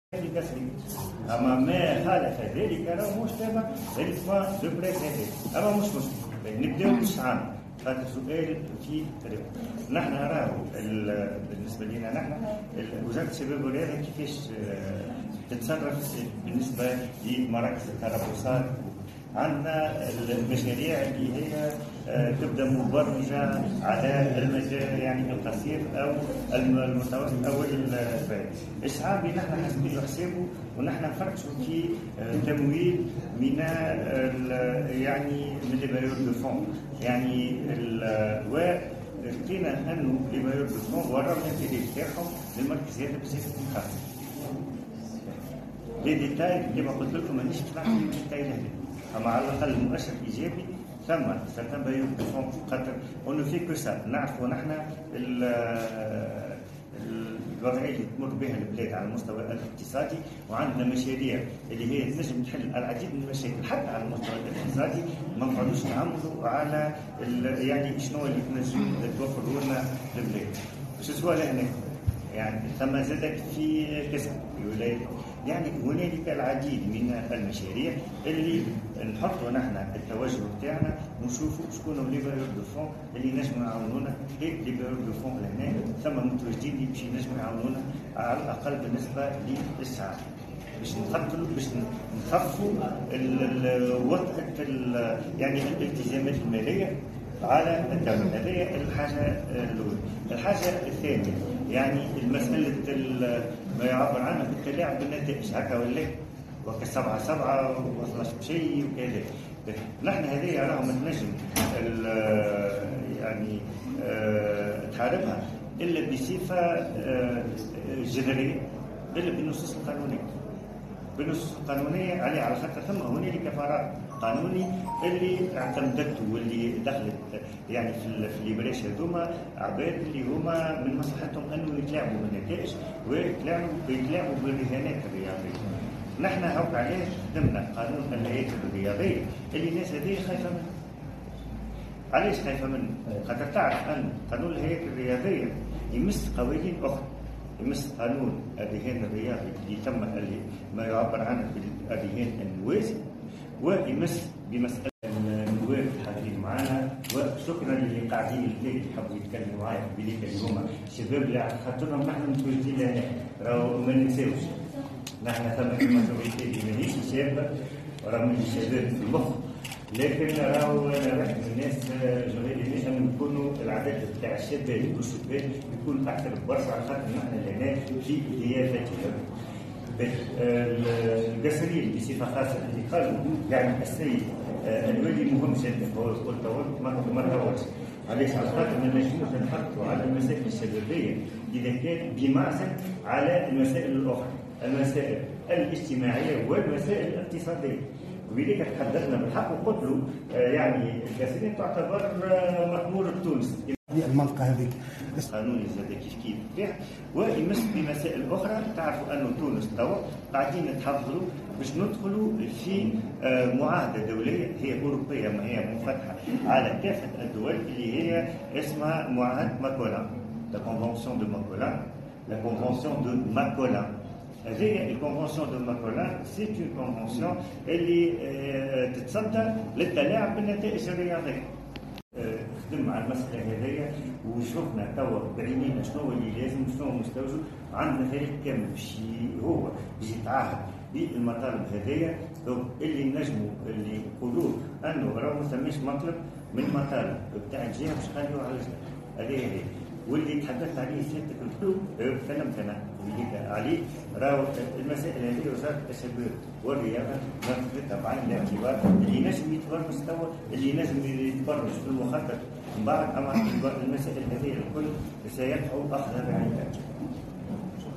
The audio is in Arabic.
التسليم. اما ما خالف ذلك راهو مش تابع للبوان دو بريس هذاك، اما مش مشكل نبداو بالشعب. هذا سؤال في طريقه. نحن راهو بالنسبه لنا نحن وزاره الشباب والرياضه كيفاش تتصرف بالنسبه لمراكز التربصات. عندنا المشاريع اللي هي تبدا مبرمجه على المدى يعني القصير او المتوسط او البعيد. الشعب نحن حاسبين حسابه ونحن نفرشوا في تمويل من يعني من لي بايور دو فون يعني لقينا انه لي بايور دو فون وراهم الانتري تاعهم للمركزيات بصفه خاصه. لي ديتاي كما قلت لكم مانيش نطلع في الديتاي هذا، اما على الاقل المؤشر ايجابي ثم سيرتان بايور دو فون خاطر اون في كو سا نعرفوا نحن الوضعيه اللي تمر بها البلاد على المستوى الاقتصادي، وعندنا مشاريع اللي هي تنجم تحل العديد من المشاكل حتى على المستوى الاقتصادي. ما نقعدوش نعملوا على يعني شنو اللي تنجم توفروا لنا البلاد باش سوا لهنا يعني ثم زادت في كسب في ولايه. يعني هنالك العديد من المشاريع اللي نحطوا نحن التوجه بتاعنا ونشوفوا شكون لي بايور دو فون اللي نجموا يعاونونا. لي بايور دو فون لهنا ثم متواجدين اللي باش ينجموا يعاونونا على الاقل بالنسبه للشعب باش نقتلوا باش نخفوا وطأة يعني الالتزامات الماليه على الدولة. هذه الحاجة الأولى. الحاجة الثانية يعني المسألة ما يعبر عنها بالتلاعب بالنتائج هكا ولا وك 7-7 و12 شيء وكذا. نحن هذه راهو ما نجم يعني تحاربها إلا بصفة جذرية، إلا بالنصوص القانونية. بالنصوص القانونية على خاطر ثم هنالك فراغ قانوني اللي اعتمدته واللي دخلت يعني في الليبريش هذوما عباد اللي هما من مصلحتهم انه يتلاعبوا بالنتائج ويتلاعبوا بالرهانات الرياضيه. نحن هوك عليه خدمنا قانون الهياكل الرياضيه اللي الناس هذه خايفه منه. علاش خايفه منه؟ خاطر تعرف ان قانون الهياكل الرياضيه يمس قوانين اخرى، يمس قانون الرهان الرياضي اللي تم ما يعبر عنه بالرهان الموازي، ويمس بمسألة النواب الحاضرين معنا. وشكرا للي قاعدين اللي يحبوا يتكلموا معايا بليك اللي هما الشباب اللي على خاطرهم نحن متواجدين لهنا. راهو ما ننساوش نحن ثم ماجوريتي اللي ماهيش شابه راه من الشباب في المخ، لكن راهو انا واحد من الناس جوهري لازم نكونوا العدد بتاع الشباب والشباب يكون اكثر برشا على خاطر نحن هنا في ضيافتهم. القصريين بصفه خاصه اللي قالوا يعني السيد الولي مهم جدا. هو قلت ما نهوش علاش على خاطر ما نجموش نحطوا على المسائل الشبابيه اذا كان بمعزل على المسائل الاخرى، المسائل الاجتماعيه والمسائل الاقتصاديه. وبذلك تحدثنا بالحق وقلت له يعني القصريين تعتبر مأمور تونس المنطقه هذيك. قانوني زاد كيف فيه ويمس بمسائل اخرى. تعرفوا انه تونس توا قاعدين نتحضروا باش ندخلوا في معاهده دوليه هي اوروبيه ما هي منفتحه على كافه الدول اللي هي اسمها معاهده ماكولان، لا كونفونسيون دو ماكولان، لا كونفونسيون دو ماكولان. هذه الكونفونسيون دو ماكولان سي اون كونفونسيون اللي تتصدى للتلاعب بالنتائج الرياضيه. خدم على المسألة هذيا وشوفنا توا بعينينا شنو اللي لازم شنو مستوجب. عندنا فريق كامل باش هو باش يتعاهد بالمطالب هذيا اللي نجموا اللي يقولوه انه راهو ما ثماش مطلب من المطالب بتاع الجهه باش نخليوه على جنب. هذه واللي تحدثت عليه سيادتك الكل تكلمت انا عليه. راهو المسائل هذه وزاره الشباب والرياضه ناخذتها بعين الاعتبار اللي نجم يتبرمج توا اللي نجم يتبرمج في المخطط من بعد. اما المسائل هذه الكل سيدفعوا اخذها بعين الاعتبار.